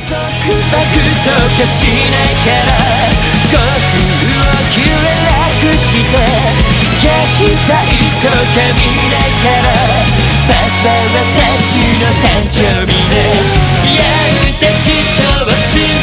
パクとかしながら5分を切れなくして焼きたいとか見ながらパスは私の誕生日ねやうたちそう